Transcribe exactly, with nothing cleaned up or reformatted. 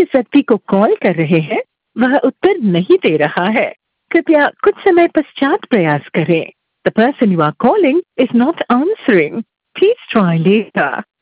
जिस व्यक्ति को कॉल कर रहे हैं वह उत्तर नहीं दे रहा है। कृपया कुछ समय पश्चात प्रयास करें। The person you are calling is not answering. Please try later.